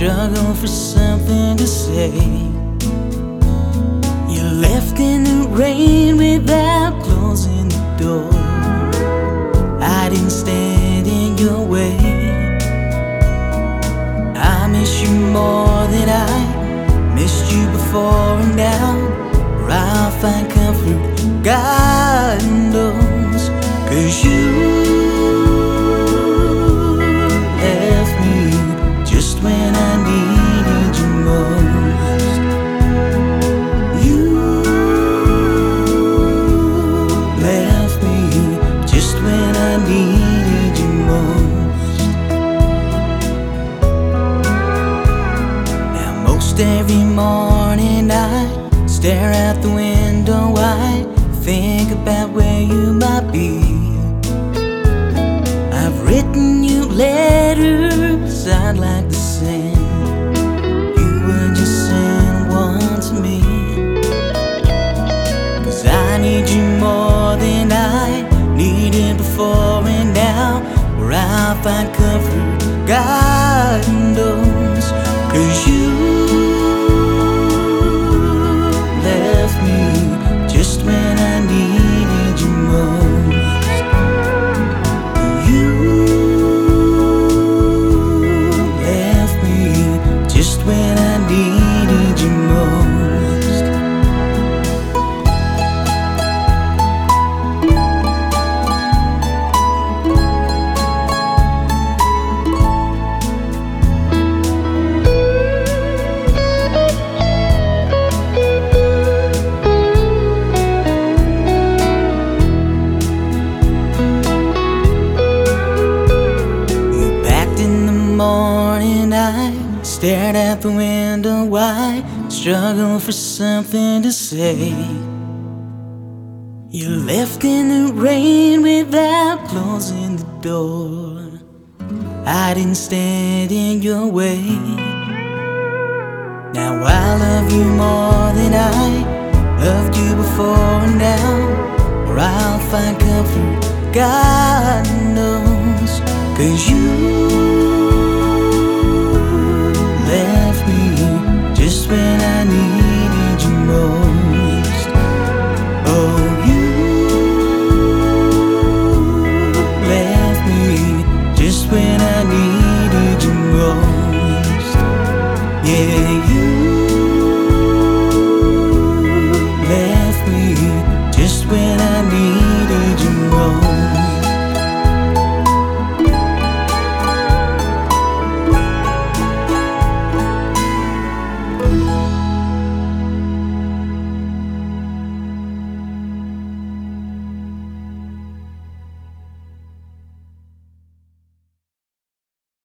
struggle for something to say. You left in the rain without closing the door. I didn't stand in your way. I miss you more than I missed you before, and now where I'll find comfort, God knows. 'Cause you left me just when I needed you most. You left me just when I needed you most. Now most every morning I stare out the window, I think about where you might be. I've written you letters I'd like to send. You would just send one to me. 'Cause I need you more than I needed before, and now where I'll find comfort, God knows. 'Cause you left me just when I needed you most. You left me just when I needed you most. Morning I stared out the window, I struggle for something to say. You left in the rain without closing the door. I didn't stand in your way. Now I love you more than I loved you before, and now where I'll find comfort, God knows. 'Cause you